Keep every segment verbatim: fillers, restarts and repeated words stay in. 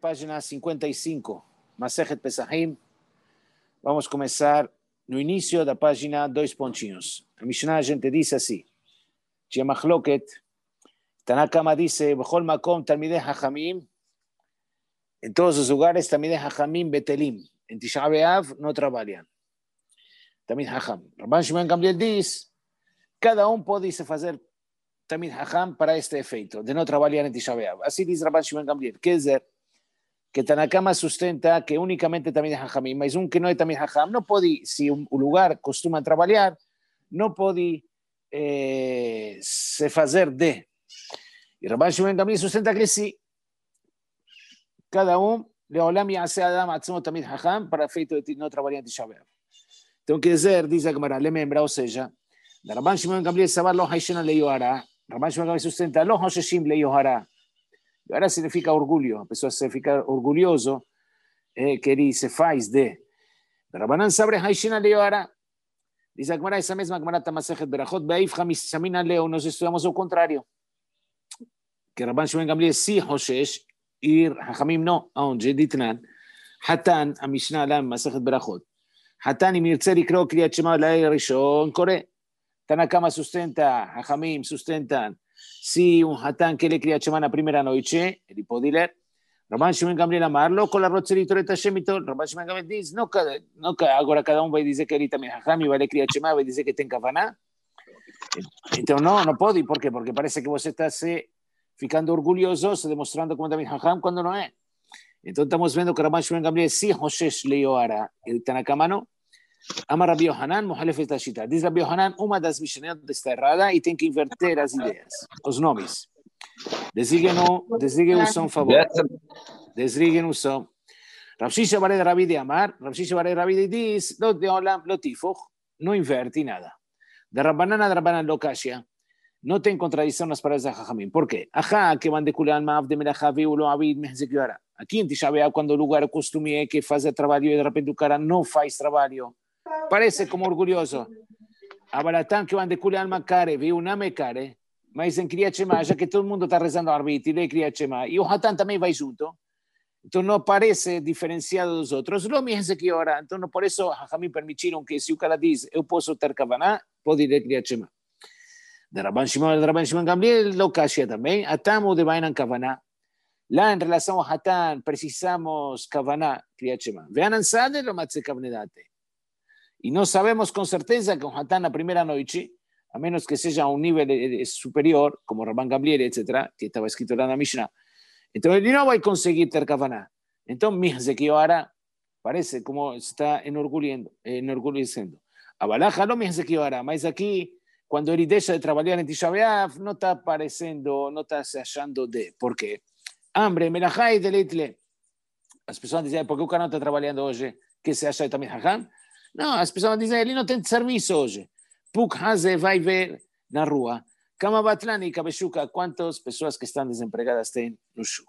página cinquenta e cinco, Masechet Pesachim. Vamos começar no início da página, dois pontinhos. A Mishnah, a gente disse assim, tinha machloket, Tanakama disse, Bechol Makom Talmidei Hachamim, em todos os lugares, Talmidei Hachamim Betelim, em Tisha B'Av não trabalham. Talmid Hacham. Rabban Shimon Gamliel diz, cada um pode se fazer Talmid Hacham para este efeito, de não trabalhar em Tisha B'Av. Assim diz Rabban Shimon Gamliel. Quer dizer, que Tanakama sustenta que unicamente Talmid Hachamim, mas um que não é Talmid Hacham, não pode, se o lugar costuma trabalhar, não pode eh, se fazer de. E Rabban Shimon Gamliel sustenta que sim. Cada um, Leolam Yaseh Adam Atzmo Talmid Hacham, para efeito de não trabalhar em Tisha B'Av. Então, quer dizer, diz a Gemara, lembra, ou seja, Rabban Shimon Gamliel Sabar Lo Haishena Le Yohara, Rabban Shimon Gamliel sustenta Lo Hosheshim Le Yohara. Yohara significa orgulho, a pessoa se fica orgulhoso, eh, que ele se faz de. Rabbanan Sabre Haishena Le Yohara. Diz a Gemara, essa mesma Gemara Tamasechet Berachot, Be'if Hamis Shamina Leo, nós estudamos ao contrário. Que Rabban Shimon Gamliel si Hoshesh, ir Hachamim não, onde Ditnan, Hatan, a Mishnah lá, Masechet Berachot. Hatan אם ירצה לקרוא קריאת שמע לילה ראשון, קורא. Tanakama sustenta, Hachamim sustentan, si un Hatan que le cría Shema na primera noche, ele pode ler. Rabban Shimon Gamliel amarlo, con la rotzerito et Hashemito. Rabban Shimon Gamliel diz, não, não, agora cada um vai dizer que ele também Hachamim vai ler cría Shema, vai dizer que tem kavaná. Então não, não pode, por quê? Porque parece que você está se ficando orgulhoso, se demonstrando como também Hacham, quando não é. Então estamos vendo que Rabban Shimon Gamliel si Hoshesh le Yohara, ele Tanakama não. Amar Rabbi Yohanan, Mohalef et Ashita. Diz Rabbi Yohanan, uma das Mishnayot está errada e tem que inverter as ideias, os nomes. Desliguem o, desliguem o som, por favor. Desliguem o som. Rav Shisha Bared Rabbi de Amar, Rav Shisha Bared Rabbi diz, lo de Olam, lo tifoch, não inverte nada. De Rabbanan a Rabbanan lo Kashia, não tem contradição nas palavras de Hachamim. Por quê? Ajá, que van de Kulan Ma'av de Melachavi u lo Abid Mehzek Yohara. Aqui em Tisha B'Av, quando o lugar o costume é que faz trabalho e de repente o cara não faz trabalho, parece como orgulhoso. A Baratan que van de Kuli Alma Kare, viu uma me Kare, mas em Kriyat Shema, já que todo mundo está rezando arbit e lê Kriyat Shema, e o Hatan também vai junto, então não parece diferenciado dos outros. Lo mesmo que ora, então por isso Hachamim permitiram que se o cara diz, eu posso ter Kavaná, pode ler Kriyat Shema. De Rabban Shimon, de Rabban Shimon Gamliel, lo Kashia também, Atamu de Bainan Kavaná. Lá em relação ao Hatan, precisamos Kavaná, Kriyat Shema. Vean Sade, lo Matze Kavnedate. E não sabemos com certeza que um Hatan na primeira noite, a menos que seja um nível superior, como Rabban Gamliel, etcétera, que estava escrito lá na Mishnah, então ele não vai conseguir ter Kavaná. Então, Mihzek Yohara parece como está enorgulhecendo. enorgulhecendo. A Balaja não Mihzek Yohara, mas aqui, quando ele deixa de trabalhar em Tisha B'Av, não está aparecendo, não está se achando de. Por quê? Hambre, melachá e deleitle. As pessoas dizem, por que o cara não está trabalhando hoje? Que se acha também Hacham? Não, as pessoas dizem, ele não tem serviço hoje. Puk Haze vai ver na rua. Kama Batlani, Kabeshuka, quantas pessoas que estão desempregadas tem no Shuk.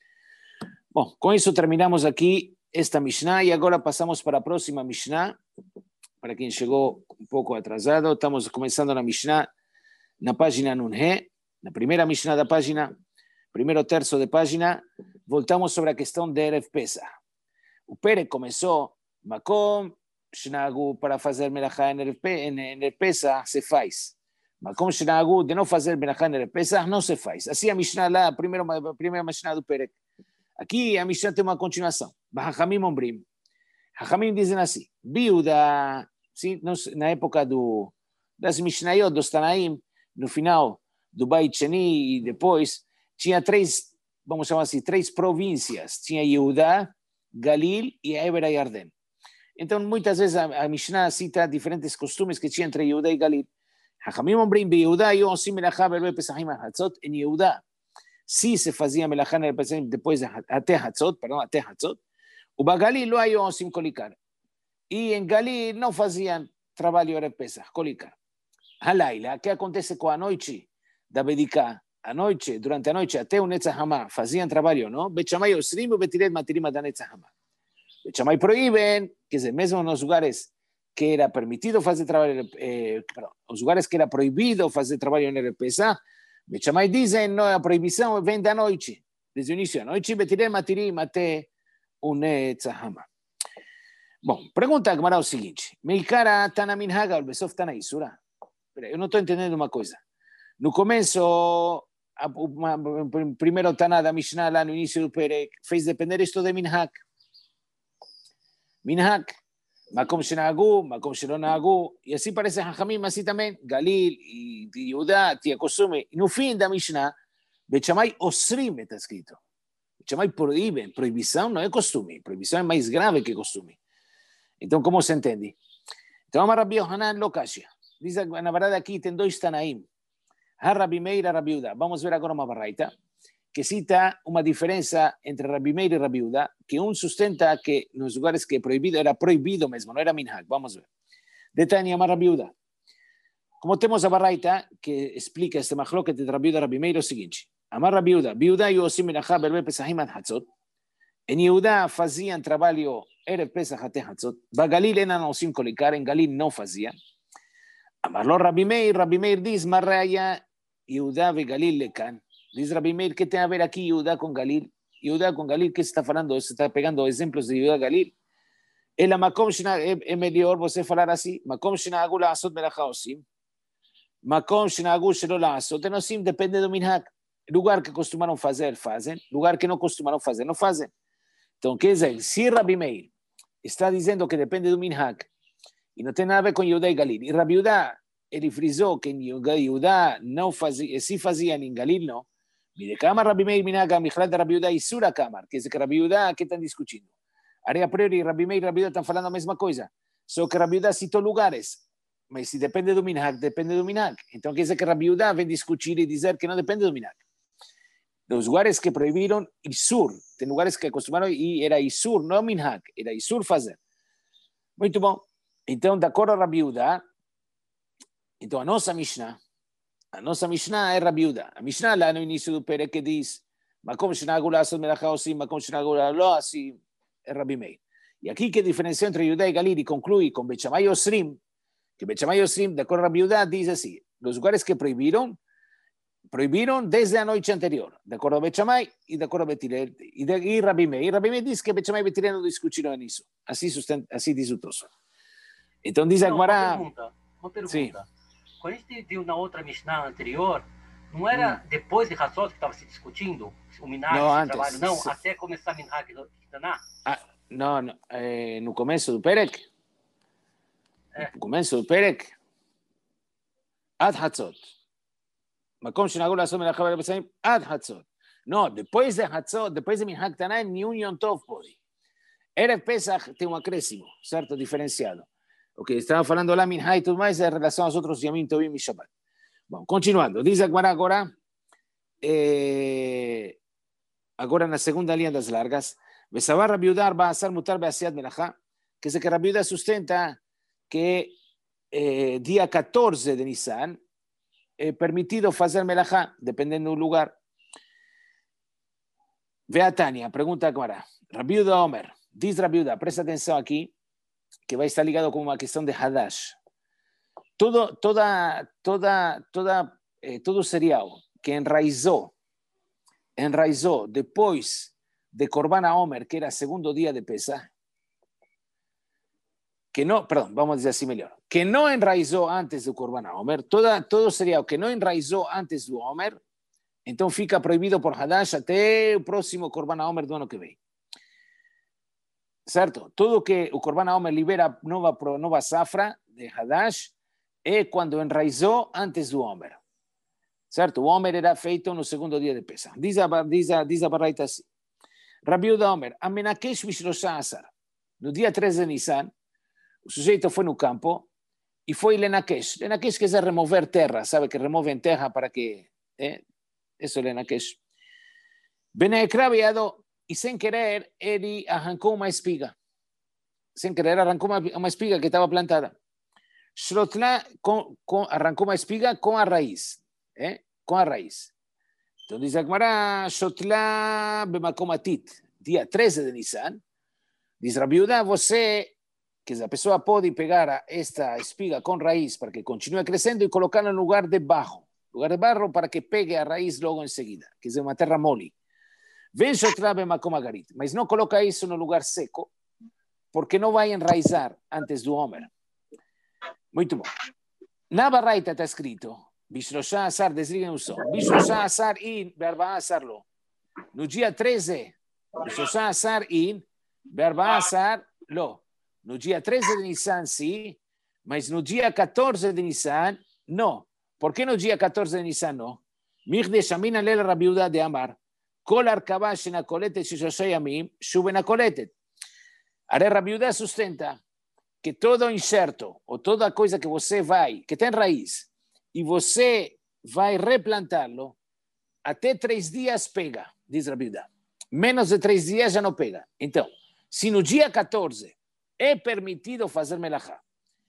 Bom, com isso terminamos aqui esta Mishnah e agora passamos para a próxima Mishnah. Para quem chegou um pouco atrasado, estamos começando na Mishnah, na página Nunhe, na primeira Mishnah da página, primeiro terço de página, voltamos sobre a questão de Erev Pesach. O Perek começou, Makom, Shnagu para fazer melachá em Erev Pesach se faz. Makom Shnagu de não fazer melachá em Erev Pesach não se faz. Assim a Mishnah lá, a primeira, a primeira Mishnah do Perek. Aqui a Mishnah tem uma continuação. Hachamim Ombrim. Hachamim dizem assim, Biuda, sim, na época do, das Mishnayot, dos Tanaim, no final do Beit Sheni e depois, tinha três, vamos chamar assim, três províncias. Tinha Yehuda, Galil e Eber Yarden. Então, muitas vezes a, a Mishnah cita diferentes costumes que tinha entre Yehuda e Galil. Hachamim Ombrim, Yehuda, e osim melachá verbe pesachim hatzot, em Yehuda, se se fazia melachá depois até Hatzot, perdão, até Hatzot, o Bagalil não aí osim colicar. E em Galil não faziam trabalho de Pesach, colicar. Halaila, o que acontece com a noite da Bediká? A noite, durante a noite, até o Netzach Hamah, faziam trabalho, não? Bet Shammai osrim e betiret matirim da Netzach Hamah. Bet Shammai proíben, quer dizer, mesmo nos lugares que era permitido fazer trabalho, eh, perdão, os lugares que era proibido fazer trabalho em Pesach, Bet Shammai dizem, não, a proibição vem da noite. desde o início da noite, Betirem Matirim até o Netzahama. Bom, pergunta a Gemara o seguinte, Meikara Tana Minhaga, o Besof Tana Isura? Eu não estou entendendo uma coisa. No começo, o primeiro Tana da Mishnah, lá no início do Perek, fez depender isto de Minhag. Minhag. Makom Shenagu, Makom Shelonagu, e assim parece Hachamim, assim também, Galil e Yudá, Tia Kosume. No fim da Mishnah, Bet Shammai Osrim está escrito. Bet Shammai proíbe, proibição não é costume, proibição é mais grave que costume. Então, como se entende? Então, Amar Rabbi Yohanan Lokashia. Diz, na verdade, aqui tem dois Tanaim. Rabbi Meir e Rabbi Yehuda. Vamos ver agora uma baraita que cita uma diferença entre Rabbi Meir e Rabbi Yehuda, que um sustenta que nos lugares que é proibido, era proibido mesmo, não era minhag. Vamos ver. Detalhe Amar Rabbi Yehuda. Como temos a baraita que explica este machloket de Rabbi Yehuda e Rabbi Meir, é o seguinte. Amar Rabbi Yehuda, Yehuda e Osim Melachá Berbe Pesachim ad Hatzot. Em Yehuda faziam trabalho Erev Pesach até Hatzot. Bagalil eram Osim colicar, em Galil não faziam. Amarlo Rabbi Meir, Rabbi Meir diz, Marraya Yehuda ve Galil lecan. Diz Rabbi Meir, ¿qué tiene a ver aquí Yehuda con Galil? Yehuda con Galil, ¿qué se está falando? Se está pegando ejemplos de Yehuda Galil. El Makom Shina, es mejor você falar así, Makom Shina Agu la Asot Melachá Osim. Makom Shina Agu Shelo la Asot Osim, depende do minhag. Lugar que costumaram fazer, fazem. Lugar que não costumaram fazer, não fazem. Então, quer dizer, se Rabbi Meir está dizendo que depende do minhag, e não tem nada a ver com Yehuda e Galil, e Rabbi Yehuda, ele frisou que em Yehuda não fazia, se fazia em Galil, não. Mire, Kamar Rabbi Meir Minaga, Michlat Rabbi Yehuda e Sura Kamar, quer dizer que Rabbi Yehuda, que estão discutindo? Aí, a priori, Rabbi Meir e Rabbi Yehuda estão falando a mesma coisa, só que Rabbi Yehuda citou lugares, mas se depende do minhag, depende do minhag. Então, quer dizer que Rabbi Yehuda vem discutir e dizer que não depende do minhag. Los lugares que proibiram Isur, tem lugares que acostumaram e era Isur, não minhag, era Isur fazer. Muito bom. Então, de acordo a Rabbi Yehuda, então a nossa Mishnah, a nossa Mishnah é Rabbi Yehuda. A Mishnah lá no início do Perek que diz, Makom Shenagu la Asot Melachá Osim, Makom Shenagu la Lo Asim, é Rabbi Meir. E aqui que a diferença entre Yehuda e Galil, e conclui com Bet Shammai Osrim, que Bet Shammai Osrim, de acordo a Rabbi Yehuda, diz assim, os lugares que proibiram, proibiram desde a noite anterior, de acordo a Bet Shammai e de acordo a Bet Hillel, e, de, e Rabbi Meir. E Rabbi Meir diz que Bet Shammai e Bet Hillel não discutiram nisso. Assim, sustenta, assim diz o Tosso. Então diz agora... Uma pergunta, uma pergunta. Sim. Quando a gente viu na outra Mishnah anterior, não era hum. depois de Hatzot que estava se discutindo o minhag, não, esse antes. trabalho, não? Sim. Até começar a minhag Kitaná? Ah, não, não. É, no começo do Perek? É. No começo do Perek? Ad Hatzot. Makom Shenagu la Asot Melachá Osim, Ad Hatzot. Não, depois de Hatzot, depois de minhag Kitaná, nenhum Yom Tov pode. Erev Pesach tem um acréscimo, certo? Diferenciado. O que estava falando lá, minhag e tudo mais, é em relação aos outros Yamim Tovim e Shabbat. Bom, continuando. Diz agora, agora, eh, agora na segunda linha das largas, Besavar Rabbi Yehuda Ba'asar Mutar Be'asiyat Melachá, que é que Rabbi Yehuda sustenta que eh, dia catorze de Nisan é permitido fazer Melachá, dependendo do lugar. Ve a Tânia, pergunta agora. Rabbi Yehuda Omer, diz Rabbi Yehuda, presta atenção aqui, que vai estar ligado com uma questão de Hadash. Todo, toda, toda, toda, eh, todo cereal que enraizou, enraizou depois de Korban HaOmer, que era segundo dia de Pesach, que não, perdão, vamos dizer assim melhor, que não enraizou antes do Korban HaOmer, toda, todo cereal que não enraizou antes do Homer, então fica proibido por Hadash até o próximo Korban HaOmer do ano que vem. Certo? Tudo que o Korban HaOmer libera nova, nova safra de Hadash é quando enraizou antes do Homer. Certo? O Homer era feito no segundo dia de Pesach. Diz a, diz a, diz a baraita assim. Rabbi Yehuda Omer, Amenakesh Bishrosha Asar. No dia treze de Nisan, o sujeito foi no campo e foi Lenakesh. Lenakesh quer dizer remover terra, sabe que removem terra para que... Eh? Isso é Lenakesh. Beneekra Beado. E sem querer, ele arrancou uma espiga. Sem querer, arrancou uma, uma espiga que estava plantada. Shrotla com, com, arrancou uma espiga com a raiz. Eh? Com a raiz. Então diz a Gemara, Shrotla bemakomatit, dia treze de Nisan. Diz Rabbi Yehuda, você, que a pessoa pode pegar esta espiga com raiz para que continue crescendo e colocá-la no lugar de barro. Lugar de barro para que pegue a raiz logo em seguida. Quer dizer, uma terra mole. Vem Shotrabe Makomagarit, mas não coloca isso no lugar seco, porque não vai enraizar antes do Homer. Muito bom. Na Baraita está escrito, Bishrosha Asar, desliguem o som, Bishrosha Asar in, Be'arbaa Asar lo. No dia treze, Bishrosha Asar in, Be'arbaa Asar lo. No dia treze de Nissan, sim, mas no dia quatorze de Nissan, não. Por que no dia quatorze de Nissan, não? Mirde Shamina Lel Rabiuda de Amar, Kol Arkabash na Koletet Shishosha Yamim, Shuben na Koletet. A Rabiuda sustenta que todo inserto, ou toda coisa que você vai, que tem raiz, e você vai replantá-lo, até três dias pega, diz Rabiuda. Menos de três dias já não pega. Então, se no dia quatorze é permitido fazer melachá,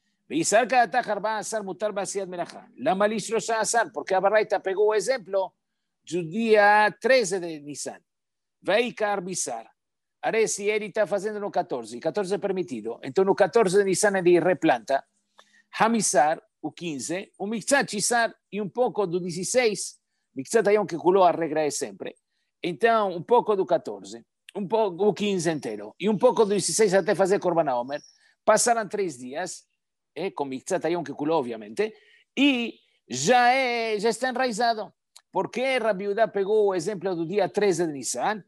lama lishrosha asar, porque a Baraita pegou o exemplo do dia treze de Nissan. Vai carbizar. Are, se ele está fazendo no quatorze, quatorze é permitido, então no quatorze de Nissan ele replanta, Hamissar, o quinze, o Miktzat Chisar e um pouco do dezesseis, Miktzat Ayom que culou a regra é sempre, então um pouco do quatorze, um pouco, o quinze inteiro, e um pouco do dezesseis até fazer Korban Omer, passaram três dias, é, com Miktzat Ayom que culou, obviamente, e já, é, já está enraizado. Por que Rabiuda pegou o exemplo do dia treze de Nissan?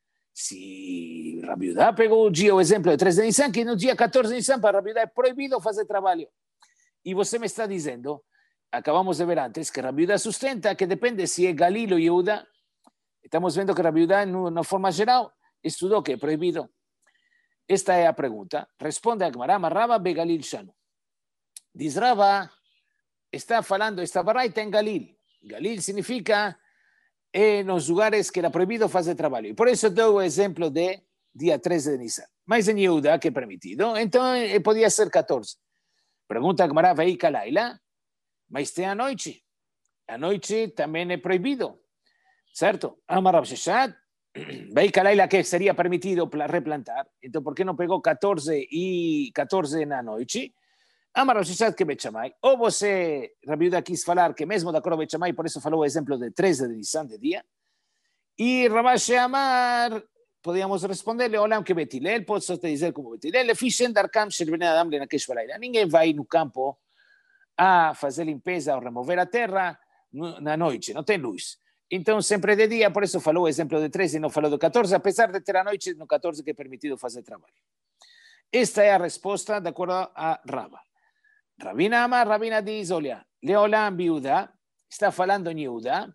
Se Rabiuda pegou o dia, o exemplo de treze de Nissan, que no dia quatorze de Nissan, para Rabiuda é proibido fazer trabalho. E você me está dizendo, acabamos de ver antes, que Rabiuda sustenta que depende se é Galil ou Yehuda. Estamos vendo que Rabiuda, na forma geral, estudou que é proibido. Esta é a pergunta. Responde a Gemara, Marraba be Galil Shanu. Diz Rava, está falando, esta baraita em Galil. Galil significa é nos lugares que era proibido fazer trabalho. E por isso dou o exemplo de dia treze de Nissan. Mas em Yehuda, que é permitido, então podia ser quatorze. Pergunta a Gemara, vai Kalaila, mas tem a noite. A noite também é proibido, certo? Amar Rav Sheshet, vai Kalaila que seria permitido replantar, então por que não pegou quatorze e quatorze na noite? Amar Rav Sheshet que Bet Shammai, ou você, Rabiuda, quis falar que mesmo da cor Bet Shammai, por isso falou o exemplo de treze de Nissan de dia, e Ravash Amar, podíamos responder-lhe, olha, que Betilel, pode só te dizer como Betilel, Fishen Darkam Sherbene Adam Lenakesh Balaila. Ninguém vai no campo a fazer limpeza ou remover a terra na noite, não tem luz. Então, sempre de dia, por isso falou o exemplo de treze e não falou do quatorze, apesar de ter a noite no quatorze que é permitido fazer trabalho. Esta é a resposta de acordo a Rava. Rabina Amar, Rabina diz, olha, Leolam Biuda, está falando em Yehuda,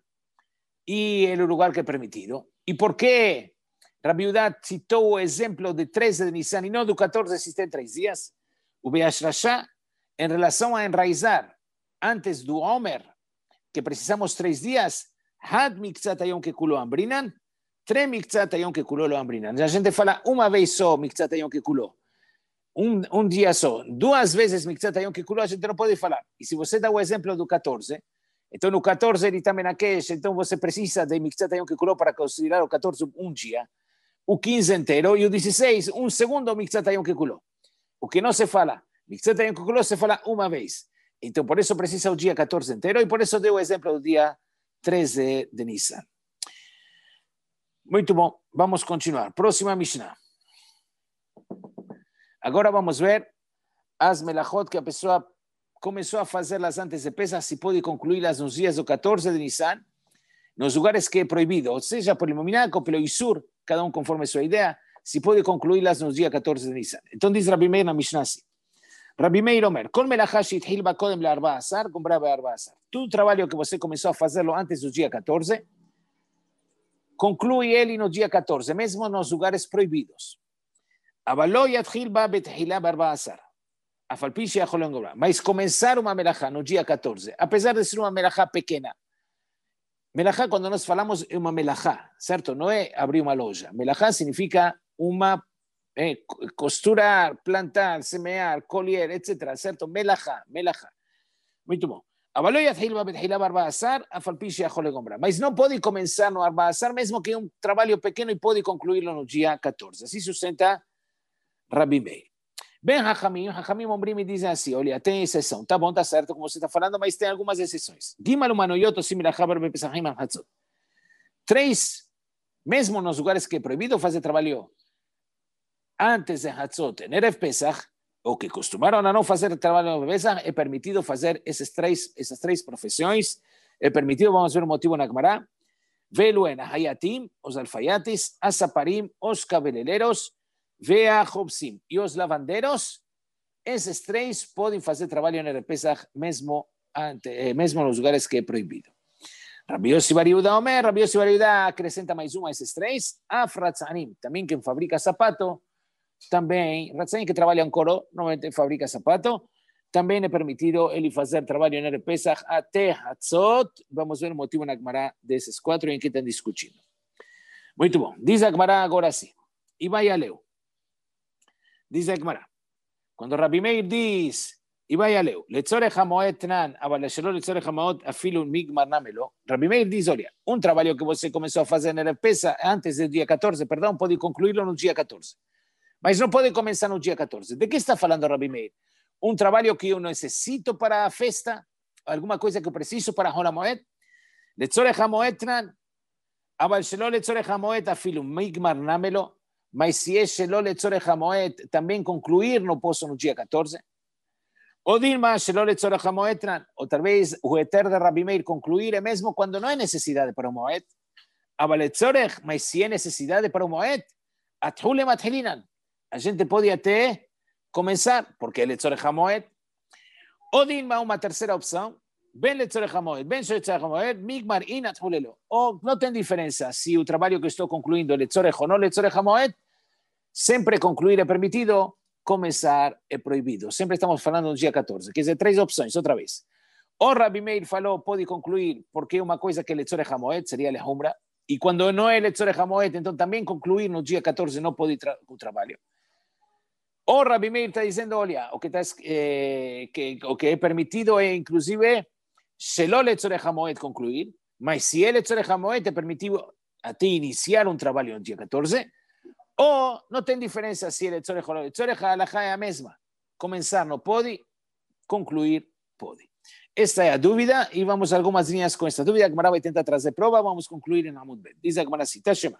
e é o lugar que é permitido. E por que Rabiuda citou o exemplo de treze de Nissan e não do quatorze, existem três dias? O Beashrashá, em relação a enraizar antes do Homer, que precisamos três dias, Had Miktzat Ayom que culou Ambrinan, Tre Miktzat Ayom que culou lo Ambrinan. A gente fala uma vez só Miktzat Ayom que culou, um, um dia só. Duas vezes Miktzat Ayom que culou, a gente não pode falar. E se você dá o exemplo do quatorze, então no quatorze ele está Menakesh, então você precisa de Miktzat Ayom que culou para considerar o quatorze um dia, o quinze inteiro, e o dezesseis, um segundo Miktzat Ayom que culou. O que não se fala, Miktzat Ayom que culou se fala uma vez. Então por isso precisa o dia quatorze inteiro, e por isso deu o exemplo do dia treze de Nissan. Muito bom, vamos continuar. Próxima Mishnah. Agora vamos ver as melachot que a pessoa começou a fazê-las antes de Pesach, se pode concluí-las nos dias do quatorze de Nissan, nos lugares que é proibido, ou seja, pelo Mominaco, pelo Isur, cada um conforme sua ideia, se pode concluí-las nos dias quatorze de Nissan. Então diz Rabi Meir na Mishnah assim. Rabi Meir Omer, Kol melachá sheitchil ba kodem le'arba asar, comprar be'arba asar. Todo trabalho que você começou a fazê-lo antes do dia quatorze, conclui ele no dia quatorze, mesmo nos lugares proibidos. Avaló yatchil ba betchilá be'arba asar. Afalpi she'achol engobrar. Mas começar uma melachá no dia quatorze, apesar de ser uma melachá pequena. Melachá, quando nós falamos, é uma melachá, certo? Não é abrir uma loja. Melachá significa uma eh, costurar, plantar, semear, colher, etcétera. Certo? Melachá, melachá. Muito bom. Mas não pode começar no Arba Asar, mesmo que é um trabalho pequeno, e pode concluí-lo no dia quatorze. Assim sustenta Rabi Meir. Bem, Hachamim, Hachamim Ombrim me dizem assim, olha, tem exceção. Tá bom, tá certo, como você está falando, mas tem algumas exceções. Três mesmo nos lugares que é proibido fazer trabalho antes de Hatzot, em Erev Pesach, ou que costumaram a não fazer trabalho no Pesach, é permitido fazer esses três, essas três profissões, é permitido, vamos ver o motivo na Gemara, Veluen, Hayatim, os alfaiates, Asaparim, os cabeleireiros, Vea, Hobsim e os lavandeiros, esses três podem fazer trabalho em Erev Pesach, mesmo, ante, eh, mesmo nos lugares que é proibido. Rabi Yossi bar Yehuda Omer, Rabi Yossi bar Yehuda acrescenta mais um a esses três, Afratzanim, também quem fabrica sapato, também, Ratzanim que trabalha em couro, normalmente fabrica sapato, também é permitido ele fazer trabalho em Erev Pesach até Hatzot. Vamos ver o motivo na Gemara desses quatro em que estão discutindo. Muito bom. Diz a Gemara agora sim. E vai a leu. Diz a Gemara. Quando Rabi Meir diz, e vai a leu, Letzorech hamoed tnan, aval shelo letzorech hamoed afilu migmar namelo. Rabi Meir diz, olha, um trabalho que você começou a fazer em Erev Pesach antes do dia quatorze, perdão, pode concluí-lo no dia quatorze. Mas não pode começar no dia quatorze. De que está falando Rabi Meir? Um trabalho que eu necessito para a festa? Alguma coisa que eu preciso para Hol HaMoed? Letzorech hamoed tnan, aval shelo letzorech hamoed afilu migmar namelo. Mas se é shelo letzorech hamoed, também concluir não posso no dia quatorze? Ou Dilma, shelo letzorech hamoed tnan, ou talvez o eter de Rabi Meir concluir é mesmo quando não é necessidade para o Moed. Aval letzorech, mas se é necessidade para o Moed, athule mathilinan. A gente pode até começar, porque é letzorech hamoed. Ou Dilma, uma terceira opção, ben letzorech hamoed, ben letzorech hamoed, migmar in athulelo. Ou não tem diferença se o trabalho que estou concluindo é letzorech ou não letzorech hamoed, sempre concluir é permitido, começar é proibido. Sempre estamos falando no dia quatorze. Quer dizer, três opções, outra vez. O Rabi Meir falou, pode concluir, porque uma coisa que é letzorech hamoed seria lehumbra, e quando não é letzorech hamoed, então também concluir no dia quatorze não pode tra o trabalho. O Rabi Meir está dizendo, olha, o que, tá, eh, que, o que é permitido é, inclusive, shelo letzorech hamoed concluir, mas se é letzorech hamoed, é permitido até iniciar um trabalho no dia quatorze, ou não tem diferença se é letzorech ou não letzorech, a halakha é a mesma. Começar não pode, concluir pode. Esta é a dúvida, e vamos a algumas linhas com esta dúvida. A Gemara vai tentar trazer prova, vamos concluir em Amud Bet. Diz a Gemara assim, Tashema.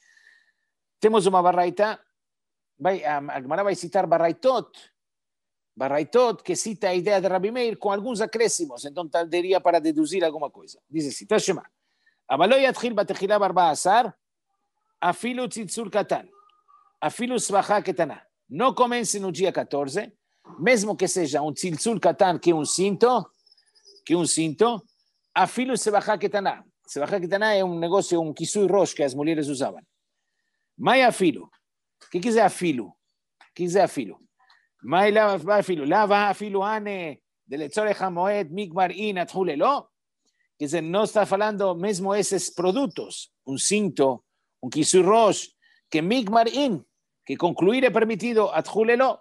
Temos uma barraita, vai, a Gemara vai citar barraitot, barraitot que cita a ideia de Rabi Meir com alguns acréscimos, então daria para deduzir alguma coisa. Diz assim, Tashema. Avaló yatchil batechila barba asar, afilu tzitzur katan. Afilu svachá ketana. Não comece no dia quatorze, mesmo que seja um tziltzul katan, que é um cinto, que é um cinto, afilu svachá ketana. Svachá ketana é um negócio, um kisui rosh que as mulheres usavam. Mai afilu. O que quer dizer afilu? O que quer dizer afilu? Mai lava afilu. Lava afilu ane de letzorech hamoed migmar in athulelo. Quer dizer, não está falando mesmo esses produtos, um cinto, um kisui rosh, que migmar in, que concluir é permitido, athulelo,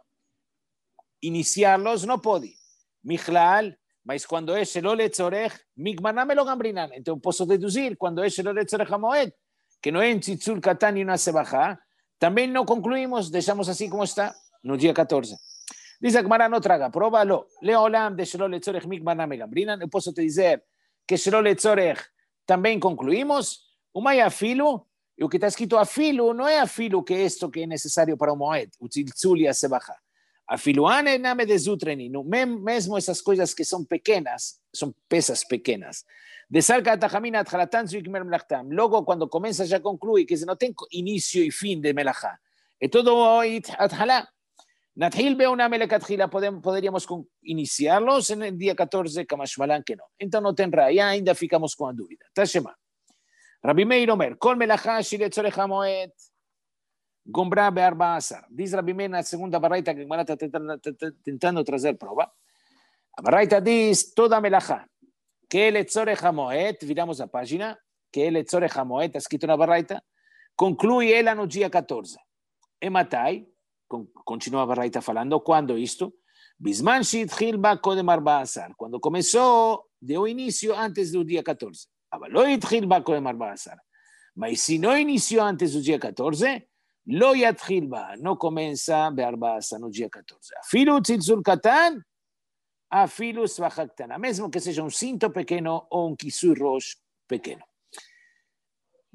iniciá-los não pode. Michlal, mas quando é shelo letzorech, migmar namelo gambrinan. Então posso deduzir, quando é shelo letzorech hamoed, que não é um tzitzul katan e uma sebachá, também não concluímos, deixamos assim como está, no dia quatorze. Diz a Gemara, não traga prova, lo, leolam de shelo letzorech migmar namelo gambrinan. Eu posso te dizer que shelo letzorech também concluímos, o mai afilu, e o que está escrito afilu não é afilu que é isto que é necessário para o moed, o tziltzul e a sebachá. Afilu ane name de zutreni, mesmo essas coisas que são pequenas, são peças pequenas. De salka atachamina atchalatan zuikmer melachtam. Logo, quando começa, já conclui, que não tem início e fim de melachá. É todo atchalá. Nathil beunam lekatchila, poderíamos iniciá-los no dia quatorze, kamashmalan que não. Então não tem raia, ainda ficamos com a dúvida. Tashema. Rabi Meir Omer, kol melachá shiletzorech hamoed, gombra be'arba asar. Diz Rabi Meir na segunda barraita que está tentando trazer prova. A barraita diz toda melachá que é letzorech hamoed, viramos a página, que é letzorech hamoed, está escrito na barraita, conclui ela no dia quatorze. E matai, continua a barraita falando, quando isto? Bisman shitchil ba kodem arba asar, quando começou, deu início antes do dia quatorze. Avaló yitchil ba kodem arba asar. Mas se não iniciou antes do dia quatorze, lo yatchil ba, não começa be'arba asar no dia quatorze. Afilu tziltzul katan, afilu svachá ketana, mesmo que seja um cinto pequeno ou um kisui rosh pequeno.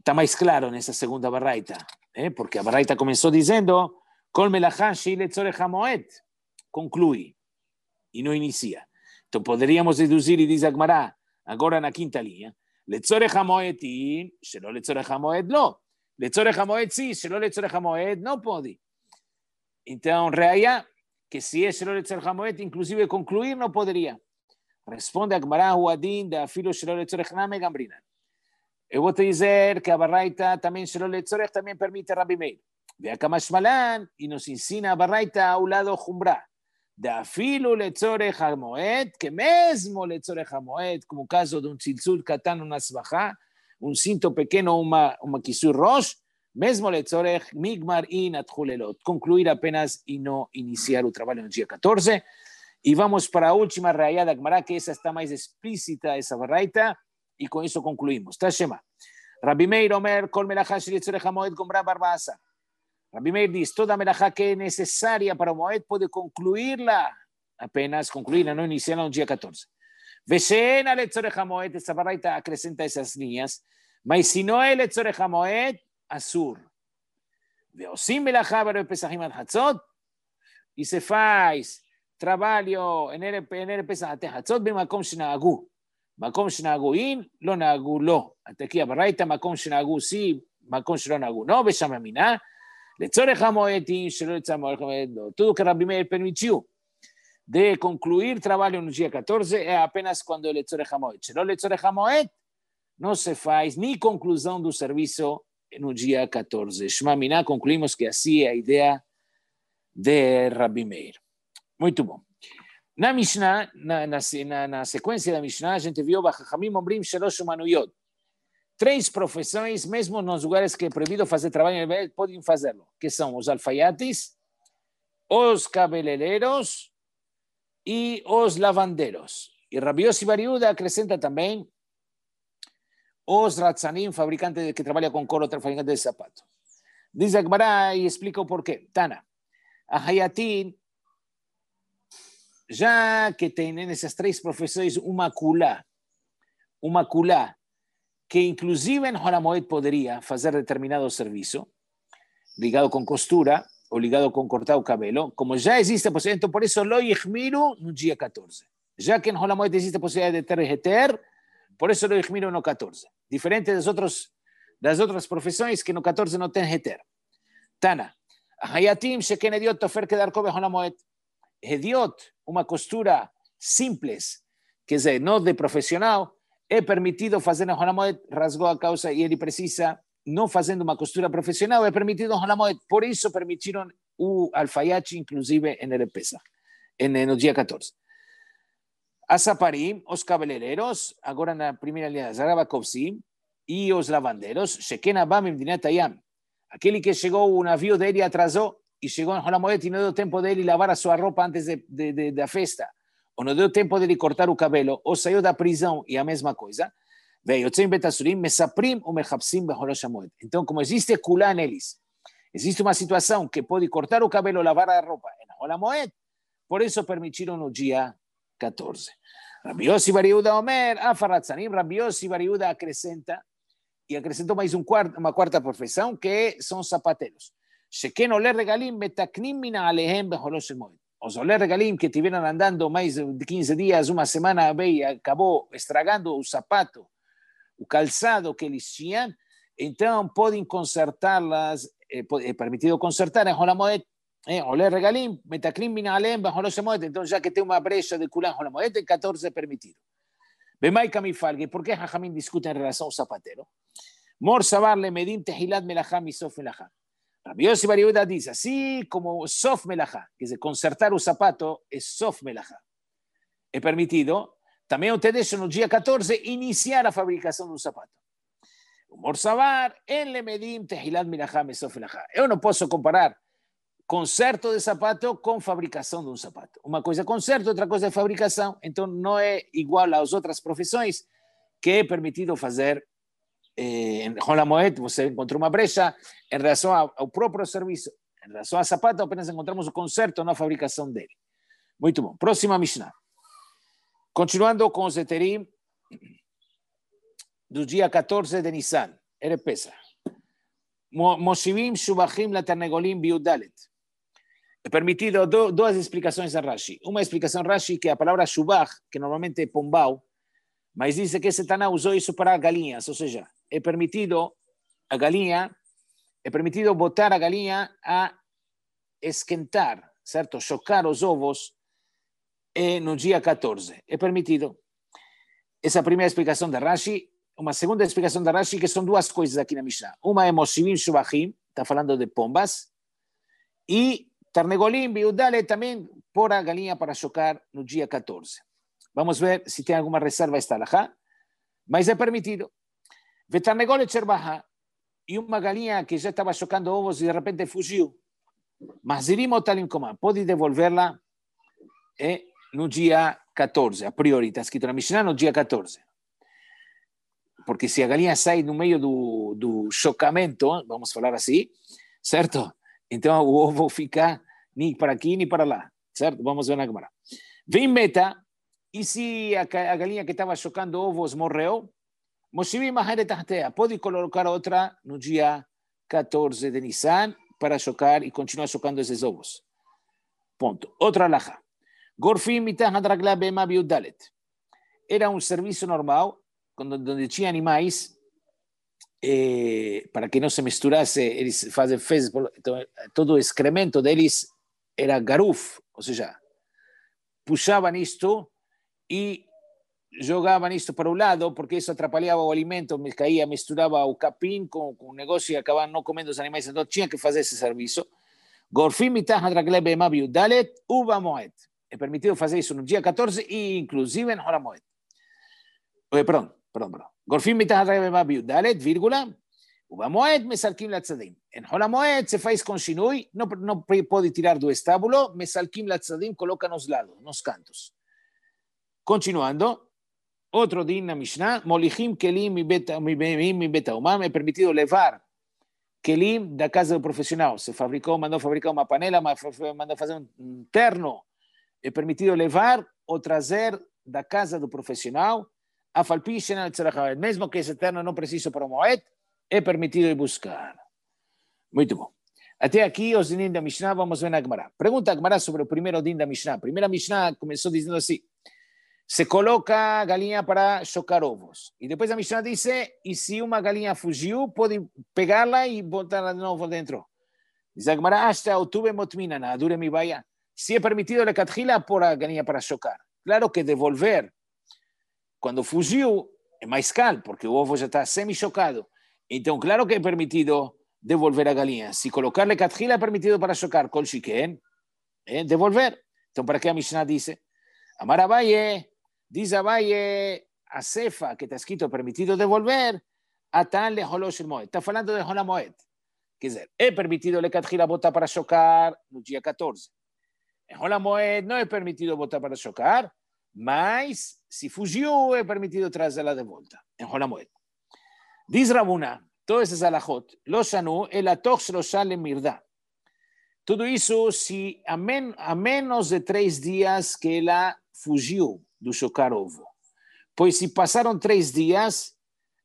está mais claro nessa segunda baraita, ¿eh? Porque a baraita começou dizendo Kol melachá sheile tzorech hamoed, conclui e não inicia. Então poderíamos deduzir, e diz a Gemara, agora na quinta linha, letzorech hamoed in, shelo letzorech hamoed lo. Letzorech hamoed sim, shelo letzorech hamoed não pode. Então, reaya, que se é shelo letzorech hamoed, inclusive concluir não poderia. Responde a Gemara, o adin da filo shelo letzorech name gambrina. Eu vou te dizer que a baraita também shelo letzorech também permite Rabbi Meir. Ve a Kamashmalan e nos ensina a baraita ao lado jumbra. Da filo letzorech hamoed, que mesmo letzorech hamoed, como o caso de um tziltzul katan, uma svachá, um cinto pequeno, uma, uma kisur rosh, mesmo letzorech migmar in atchulelot, concluir apenas e não iniciar o trabalho no dia catorze. E vamos para a última reaya da Gemara, que essa está mais explícita, essa baraita, e com isso concluímos. Tashema. Rabbi Meir Omer, kol melachá shel letzorech hamoed gomra barbaasa. Rabbi Meir diz, toda melachá que é necessária para o Moed pode concluí-la, apenas concluí-la, não iniciá-la no dia catorze. Veshena letzorech hamoed, essa baraita acrescenta essas linhas, mas se não é letzorech hamoed, asur. Veosim melachá para o Pesachim ad Hatzot, e se faz trabalho em Erev Pesach até Hatzot, bem makom shenagu. Makom shenagu in, lo nagu lo. Até aqui a baraita, makom shenagu si, makom shelo nagu no, vesham aminah. Letzorech hamoed, shelo letzorech hamoed, tudo que Rabbi Meir permitiu de concluir trabalho no dia catorze é apenas quando é letzorech hamoed. Shelo letzorech hamoed não se faz nem conclusão do serviço no dia catorze. Shema Miná, concluímos que assim é a ideia de Rabbi Meir. Muito bom. Na Mishnah, na, na, na, na sequência da Mishnah, a gente viu Bachachamim Ombrim Shalosh Umanuyot. Três profissões, mesmo nos lugares que é proibido fazer trabalho, podem fazê-lo, que são os alfaiates, os cabeleireiros e os lavandeiros. E Rabbi Yossi Bar Yehuda acrescenta também os ratzanim, fabricantes que trabalham com couro, fabricantes de sapato. Diz a Gemara e explica o porquê. Tana, a hayatin, já que tem nessas três profissões uma kulá, uma kulá, que inclusive em Hol HaMoed poderia fazer determinado serviço, ligado com costura, ou ligado com cortar o cabelo, como já existe a possibilidade, então por isso lo yichmiru no dia catorze. Já que em Hol HaMoed existe a possibilidade de ter heter, por isso lo yichmiru no catorze. Diferente das outras, das outras profissões que no catorze não tem heter. Tana, hayatim sheken ediot tofer kedar kobe Hol HaMoed. Ediot, uma costura simples, quer dizer, não de profissional, é permitido fazer na Hol HaMoed, rasgou a calça e ele precisa, não fazendo uma costura profissional, é permitido na Hol HaMoed. Por isso permitiram o alfaiate, inclusive, em Erev Pesach, no dia catorze. Asaparim, os cabeleireiros, agora na primeira linha, Zarabakovsim, e os lavandeiros, Sheken Abam Imdinat Hayam. Aquele que chegou, o navio dele atrasou, e chegou em Hol HaMoed e não deu tempo dele lavar a sua roupa antes de, de, de, da festa, ou não deu tempo dele cortar o cabelo, ou saiu da prisão e a mesma coisa, então, como existe kulá neles, existe uma situação que pode cortar o cabelo, lavar a roupa em Hol HaMoed, por isso permitiram no dia catorze. Rabbi Yossi Bar Yehuda Omer, afaratzanim, Rabbi Yossi Bar Yehuda acrescenta, e acrescentou mais um quarto, uma quarta profissão, que são os sapateiros. Sheken oler regalim metaknim mina alehem beholosh el moed. Os oler regalim que estiveram andando mais de quinze dias, uma semana, bem, acabou estragando o sapato, o calçado que eles tinham, então podem consertá-las, é permitido consertar em Hol HaMoed, oler regalim metaknim mina alehem beholosh el moed. Então, já que tem uma brecha de kulá em Hol HaMoed, em catorze é permitido. Bemai kamifalge, por que Hachamim discute em relação ao sapateiro? Mor savar le medim tehilat melachá misof melachá. Rabbi Yossi Bar Yehuda diz, assim como sof melachá, quer dizer, consertar o sapato é sof melachá, é permitido, também eu te deixo no dia catorze iniciar a fabricação do sapato. O mor savar en le medim tehilat melachá misof melachá. Eu não posso comparar conserto de sapato com fabricação de um sapato. Uma coisa é conserto, outra coisa é fabricação. Então não é igual às outras profissões que é permitido fazer eh, em Hol HaMoed. Você encontrou uma brecha em relação ao próprio serviço. Em relação ao sapato, apenas encontramos o conserto, não a fabricação dele. Muito bom. Próxima Mishnah. Continuando com os heterim do dia catorze de Nissan. Erev Pesach. Moshivim shubachim la ternegolim biudalet. He permitido do, dos explicações a Rashi. Uma explicação Rashi que a palavra shubach, que normalmente é pombal, mas diz que esse Taná usou isso para galinhas, ou seja, é permitido a galinha, é permitido botar a galinha a esquentar, certo? Chocar os ovos eh, no dia quatorze. É permitido. Essa é a primeira explicação da Rashi. Uma segunda explicação da Rashi, que são duas coisas aqui na Mishnah. Uma é Moshivim Shubachim, está falando de pombas, e Tarnegolim Biudale também pôr a galinha para chocar no dia quatorze. Vamos ver se tem alguma reserva esta alahá, mas é permitido. Vetarnegole Cherbaha, e uma galinha que já estava chocando ovos e de repente fugiu. Mahzirim Otalim Koma, pode devolverla é, no dia quatorze, a priori, está escrito na Mishnah no dia quatorze. Porque se a galinha sai no meio do, do chocamento, vamos falar assim, certo? Então o ovo fica nem para aqui nem para lá, certo? Vamos ver na Gemara. Vem meta, e se a, a galinha que estava chocando ovos morreu, Moshivim Mahere Tahtea, pode colocar outra no dia quatorze de Nissan para chocar e continuar chocando esses ovos. Ponto. Outra alahá. Gorfim Mitahad Ragla Bema Biudalet. Era um serviço normal, quando, onde tinha animais, eh, para que não se misturasse, eles fazem fezes, então, todo o excremento deles era garuf, ou seja, puxavam isto e jogavam isto para o lado, porque isso atrapalhava o alimento, me caía, misturava o capim com, com o negócio e acabavam não comendo os animais, então tinha que fazer esse serviço. Gorfim mitahad raglei be'ema biudalet uva moed. É permitido fazer isso no dia quatorze e inclusive em hora moed. Perdão, perdão, perdão. Gorfim mitahad raglei be'ema biudalet, vírgula, uva moed mesalkim latzadim. Em hora moed se faz com shinui, não, não pode tirar do estábulo, mesalkim latzadim, coloca nos lados, nos cantos. Continuando, outro din na Mishnah, molichim kelim mi beta umam, é permitido levar kelim da casa do profissional. Se fabricou, mandou fabricar uma panela, mandou fazer um terno, é permitido levar ou trazer da casa do profissional, a falpichen, mesmo que esse terno não precise para o moed, é permitido ir buscar. Muito bom. Até aqui os din da Mishnah, vamos ver na Gemara. Pergunta a Gemara sobre o primeiro din da Mishnah. A primeira Mishnah começou dizendo assim: se coloca a galinha para chocar ovos. E depois a Mishnah diz, e se uma galinha fugiu, pode pegá-la e botar-la de novo dentro. Diz a Gemara, hasta outube motmina, na dure mi vaya. Se é permitido le catjila pôr a galinha para chocar. Claro que devolver, quando fugiu, é mais caro, porque o ovo já está semi-chocado. Então, claro que é permitido devolver a galinha. Se colocar-le catjila é permitido para chocar. Kol shiken, é devolver. Então, para que a Mishnah diz? Amar Abaye, diz Abaye, a cefa que está escrito permitido devolver, atan le holosh el moed. Está falando de hola moed. Quer dizer, é permitido le catjila botar para chocar no dia quatorze. Em hola moed não é permitido botar para chocar, mas se fugiu é permitido trazê-la de volta. Em hola moed. Diz Rabuna, todos esses alachot, lo shanu el atoch shlosha le mirda. Tudo isso se a, men a menos de três dias que ela fugiu do chocar ovo. Pois se passaram três dias,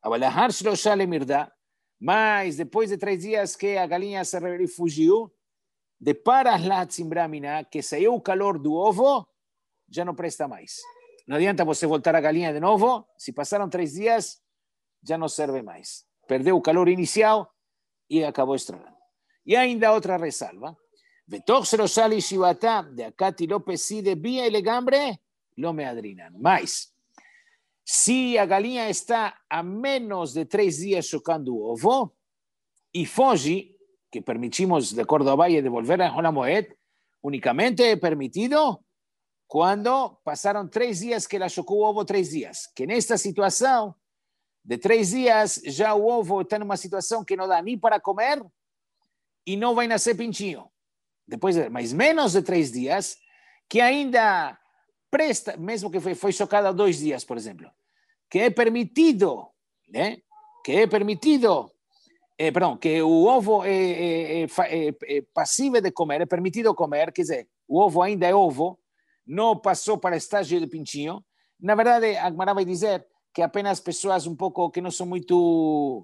mas depois de três dias que a galinha se rebelou e fugiu, de paras lá tzimbramina, que saiu o calor do ovo, já não presta mais. Não adianta você voltar a galinha de novo, se passaram três dias, já não serve mais. Perdeu o calor inicial e acabou estragando. E ainda outra ressalva. Vetor Shelosali Shivata, de Akati López si de via e legambre, lo me adrinan. Mas, se a galinha está a menos de três dias chocando o ovo e foge, que permitimos, de acordo a Valle, devolver a Hola Moed, unicamente é permitido quando passaram três dias que ela chocou o ovo, três dias. Que nesta situação, de três dias, já o ovo está numa situação que não dá nem para comer e não vai nascer pintinho. Depois, mais menos de três dias, que ainda presta, mesmo que foi, foi chocado há dois dias, por exemplo, que é permitido, né? Que é permitido, é, perdão, que o ovo é, é, é, é passível de comer, é permitido comer, quer dizer, o ovo ainda é ovo, não passou para estágio de pintinho. Na verdade, a Gemara vai dizer que apenas pessoas um pouco que não são muito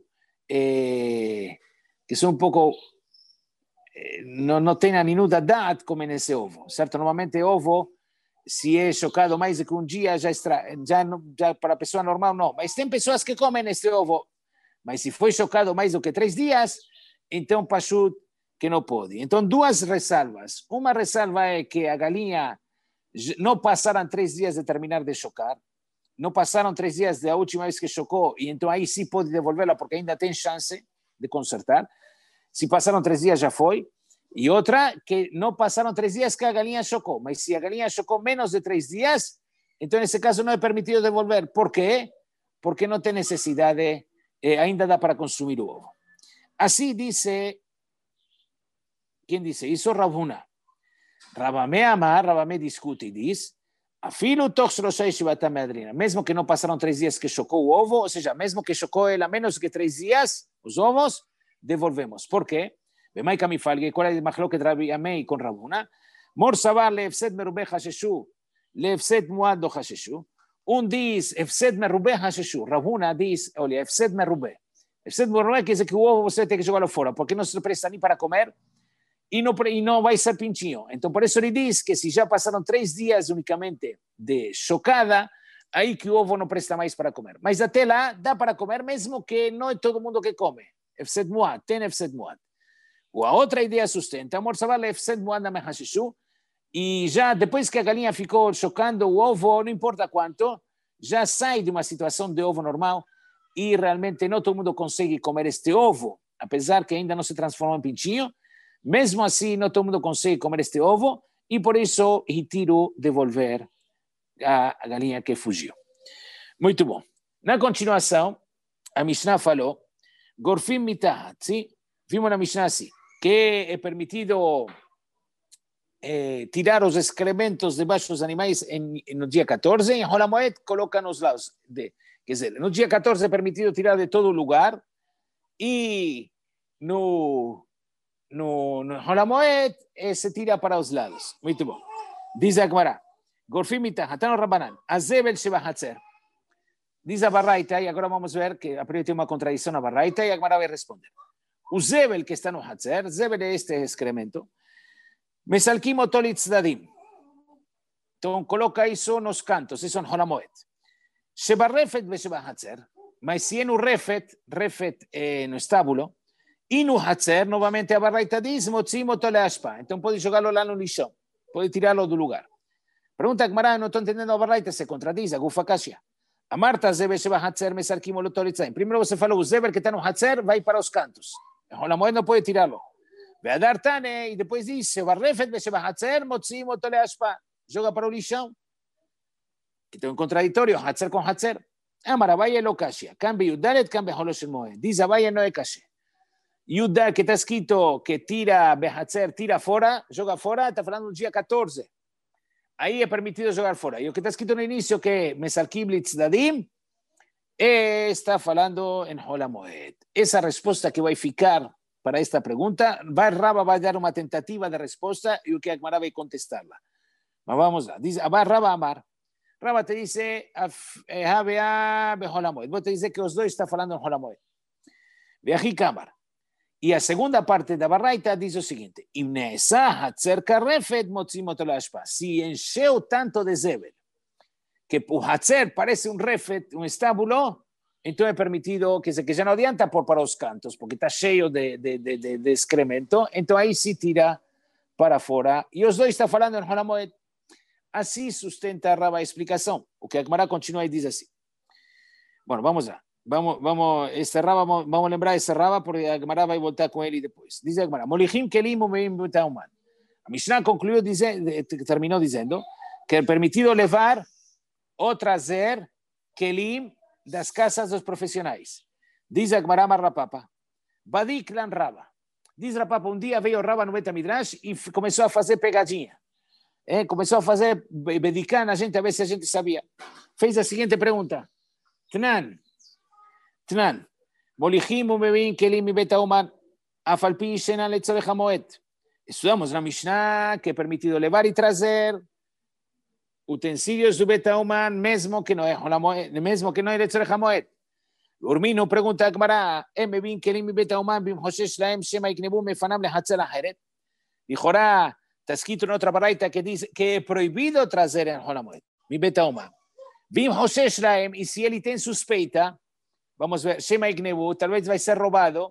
eh, que são um pouco, eh, não, não tem a minuta dat comem esse ovo, certo? Normalmente ovo, se é chocado mais do que um dia, já, extra, já, já para a pessoa normal não, mas tem pessoas que comem esse ovo, mas se foi chocado mais do que três dias, então pachut que não pode. Então duas ressalvas, uma ressalva é que a galinha não passaram três dias de terminar de chocar, não passaram três dias da última vez que chocou, e então aí sim pode devolvê-la, porque ainda tem chance de consertar. Se passaram três dias, já foi. E outra, que não passaram três dias que a galinha chocou, mas se a galinha chocou menos de três dias, então nesse caso não é permitido devolver. Por quê? Porque não tem necessidade, eh, ainda dá para consumir o ovo. Assim disse, quem disse isso? Rav Huna. Rabamé Amar, Rabamé discute e diz, afilo toxrosei shivatam meadrina, mesmo que não passaram três dias que chocou o ovo, ou seja, mesmo que chocou ela menos que três dias, os ovos, devolvemos. Por quê? Bemai kamifalge, qual é a machloket Rabi Amei com Rav Huna? Mor savar leefsed merubeh hasheshu, leefsed muad do hasheshu. Um diz, efsed merubeh hasheshu. Rav Huna diz, olha, efsed merubeh. Efsed merubeh quer dizer que o ovo você tem que jogá-lo fora, porque não se presta nem para comer, e não, e não vai ser pintinho. Então, por isso ele diz que se já passaram três dias unicamente de chocada, aí que o ovo não presta mais para comer. Mas até lá, dá para comer, mesmo que não é todo mundo que come. Efsed muad, tem efsed muad. A outra ideia sustenta, amor savar efsed muad na mehashishu, e já depois que a galinha ficou chocando o ovo, não importa quanto, já sai de uma situação de ovo normal, e realmente não todo mundo consegue comer este ovo, apesar que ainda não se transformou em pintinho. Mesmo assim, não todo mundo consegue comer este ovo, e por isso retiro devolver a galinha que fugiu. Muito bom. Na continuação, a Mishnah falou, Gorfim mitahat, sim? Vimos na Mishnah assim, que é permitido eh, tirar os excrementos debaixo dos animais em, no dia catorze, em Hol HaMoed coloca nos lados. De, quer dizer, no dia catorze é permitido tirar de todo lugar, e no... No, no Hol HaMoed eh, se tira para os lados. Muito bom. Diz a Gemara, Gorfim mitachat, Tano Rabbanan, Azebel shebahatzer. Diz a Baraita, e agora vamos ver que a primeira tem uma contradição na Baraita, e a Gemara vai responder. O Zebel que está no Hatzer, Zebel é este excremento, Mesalkim otol tzdadim. Então coloca isso nos cantos, isso é Hol HaMoed. Shebarrefet beshebahatzer, mas se é no refet, refet é no estábulo, e no Hatzer, novamente a Baraita diz, motzim otol ashpa. Então pode jogá-lo lá no lixão, pode tirá-lo do lugar. Pergunta a Gemara, não estou entendendo a Baraita, se contradiz, a Gufa Kashia. A Marta, Zebel shebahatzer, mesarkim otol tzdadim. Primeiro você falou, o Zebel que está no Hatzer vai para os cantos. O Hol HaMoed não pode tirá-lo. Ve'adar tane, e depois diz, shebarrefet beshebahatzer, motzim otol ashpa. Joga para o lixão. Então é contraditório, Hatzer com Hatzer. Amar Abaye lo Kashia. Cambia Yudalet, cambia Hol HaMoed. Diz Abaye não é Kashia. Yudá, que está escrito que tira Behatzer, tira fora, joga fora, está falando do dia catorze. Aí é permitido jogar fora. E o que está escrito no início, que é Mesarkim Litzdadim, está falando em Hol HaMoed. Essa resposta que vai ficar para esta pergunta, vai Raba vai dar uma tentativa de resposta e o que a Gemara vai contestar-la. Mas vamos lá. Diz, Abba Raba Amar. Raba te diz, Havea Behol HaMoed. Vou te dizer que os dois estão falando em Hol HaMoed. Veahi Kamar. E a segunda parte da Baraita diz o seguinte, se encheu tanto de Zebel, que o Hatzer parece um refet, um estábulo, então é permitido, que, que já não adianta pôr para os cantos, porque está cheio de, de, de, de, de excremento, então aí se tira para fora. E os dois estão falando em Hol HaMoed. Assim sustenta a Raba a explicação. O que a Gemara continua e diz assim. Bom, vamos lá. Vamos, vamos, esse Raba, vamos, vamos lembrar esse Raba, porque a Gemara vai voltar com ele depois. Diz a Gemara, Molichim kelim umeim betauman. A Mishnah concluiu, dizendo, terminou dizendo que é permitido levar ou trazer kelim das casas dos profissionais. Diz a Gemara Marrapapa, Badik lan Raba. Diz Rapapa, um dia veio o Raba no Beit HaMidrash e começou a fazer pegadinha. É, começou a fazer bedicar na gente, a ver se a gente sabia. Fez a seguinte pergunta. Tnan, Tnan, Molichim umevim kelim beit hauman, afalpi shenan letzorech hamoed. Estudamos na Mishnah que é permitido levar e trazer utensílios do Beit HaUman, mesmo que não é mesmo que não é letzorech hamoed. Urmino pregunta a Gemara, me bin kelim beta uman bim hoshesh laem shema iknebu mefanam lehatzel aheret. Dijorá, está escrito en otra baraita que dice que es prohibido trazer en Hol HaMoed. Mi beta uman. Bim hoshesh laem, y si él tiene suspeita, vamos a ver, shema iknebu, tal vez va a ser robado.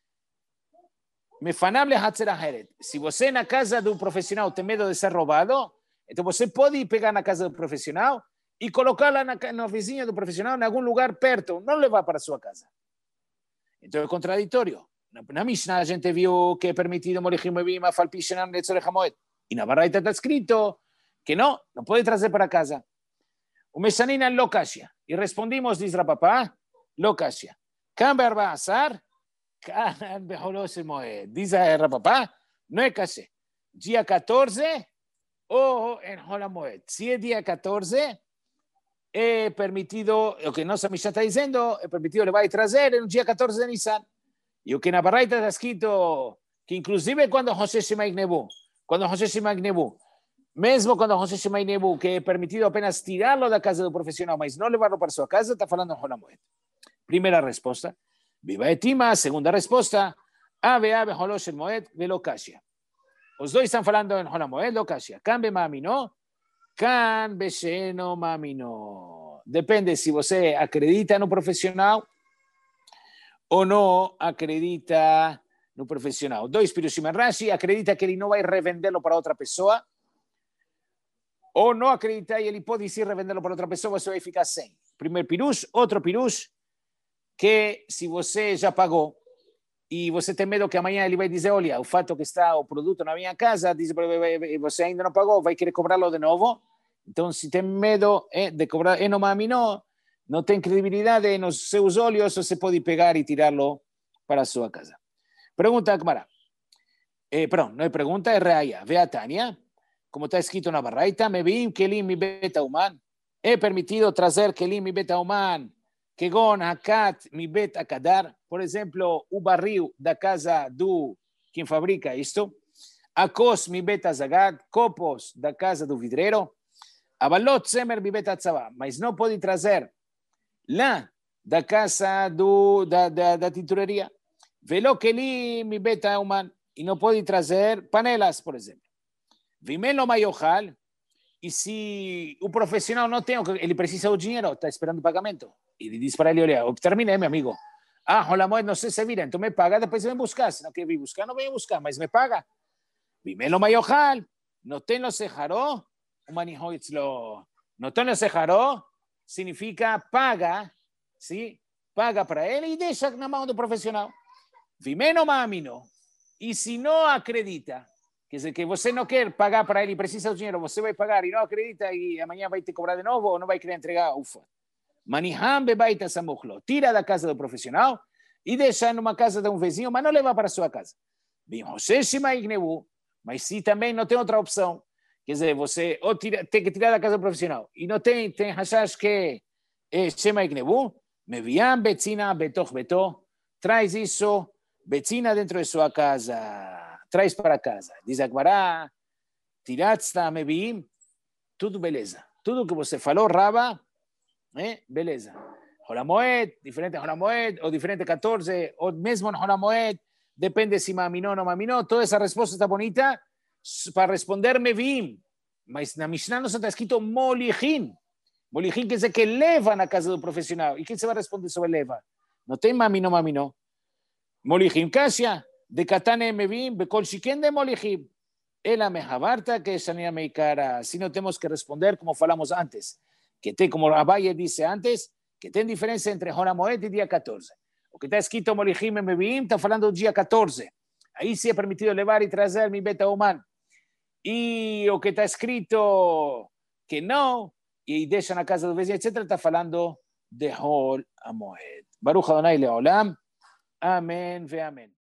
Mefanam lehatzel aheret. Si você na casa de um profissional tem medo de ser roubado, então você pode pegar na casa do profissional e colocá-la na, na vizinha do profissional em algum lugar perto, não levar para a sua casa. Então é contraditório. Na, na Mishnah a gente viu que é permitido molihim bebim afalpi shenan letzorech hamoed. E na Baraita está escrito que não, não pode trazer para casa. O Meshanina lo kashia. E respondimos, diz Rapapá, lo kashia. Kan be'arba asar, kan be'holosh moed. Diz Rapapá, não é kashia. Dia quatorze ou em Hol HaMoed. Se é dia quatorze, é permitido, o que nossa Mishnah está dizendo, é permitido levar e trazer no dia quatorze de Nisan. E o que na Baraita está escrito, que inclusive quando José Shema Ignebu, quando José Shema Ignebu, mesmo quando José Shema Ignebu, que é permitido apenas tirá-lo da casa do profissional, mas não levar-lo para sua casa, está falando em Hol HaMoed. Primeira resposta. Viva etima. Segunda resposta. Ave ave holosh el moed velo kashia. Os dois estão falando em Hol HaMoed, lo kashia. Kan be mamino, kan be sheno mamino. Depende se você acredita no profissional ou não acredita no profissional. Dois pirushim en Rashi, acredita que ele não vai revendê-lo para outra pessoa, ou não acredita e ele pode sim revendê-lo para outra pessoa, você vai ficar sem. Primeiro pirush, outro pirush, que se você já pagou e você tem medo que amanhã ele vai dizer, olha, o fato que está o produto na minha casa, diz, você ainda não pagou, vai querer cobrá-lo de novo. Então, se tem medo de cobrar, e não mamino, não tem credibilidade nos seus olhos, você pode pegar e tirá-lo para a sua casa. Pergunta a Gemara. Eh, perdão, não é pergunta, é reaya. Ve a Tânia, como está escrito na Baraita, me vim kelim mi beta uman. É permitido trazer kelim mi beta uman, kegon hakat mi bet akadar. Por exemplo, o barril da casa do quem fabrica isto. Akos mi beta zagad, copos da casa do vidreiro. Abalot semer mi beta tzavá. Mas não pode trazer lá da casa do, da, da, da tinturaria. Velo kelim mi beta uman. E não pode trazer panelas, por exemplo. Vimelo mayohal. E se o profissional não tem, ele precisa do dinheiro, está esperando o pagamento. E ele diz para ele, olha, eu terminei, meu amigo. Ah, Hol HaMoed não sei se vira, então me paga, depois vem buscar. Se não quer vir buscar, não vem buscar, mas me paga. Vimelo mayohal. No ten lo sejaró. O manijo itzlo. No ten lo sejaró. Significa paga, ¿sí? Paga para ele e deixa na mão do profissional. Vimeno mamino. E se não acredita, quer dizer, que você não quer pagar para ele, precisa do dinheiro, você vai pagar e não acredita e amanhã vai te cobrar de novo ou não vai querer entregar, ufa. Maniham bebaita samuchlo. Tira da casa do profissional e deixa numa casa de um vizinho, mas não leva para a sua casa. Bim José Shema Ignebu, mas se também não tem outra opção, quer dizer, você ou tira, tem que tirar da casa do profissional e não tem, tem hashash que é Shema Ignebu, meviam betzina betoch beto, traz isso, betzina dentro de sua casa, traz para casa. Diz a Gemara, tiratzta meviim, tudo beleza. Tudo que você falou, Raba, eh, beleza. Hol HaMoed, diferente Hol HaMoed, ou diferente quatorze, ou mesmo en Hol HaMoed, depende se maminou ou não maminou, toda essa resposta está bonita para responder meviim. Mas na Mishnah não está escrito molihim. Molihim quer dizer que leva na casa do profissional. E quem se vai responder sobre leva? Não tem maminou, maminou. Molihim kasha, de katane mevim, bekol shiken de molihim. Ela me jabarta que sanía me cara. Así no tenemos que responder como falamos antes. Que tem, como Abaye dice antes, que tem diferença entre Hol HaMoed e dia quatorze. O que está escrito molihim e mevim está falando do dia quatorze. Aí sim é permitido levar e trazer mi beta uman. E o que está escrito que não, e deixa na casa do vizinho, etcétera, está falando de Hol HaMoed. Baruch Adonai Leolam. Amén ve amén.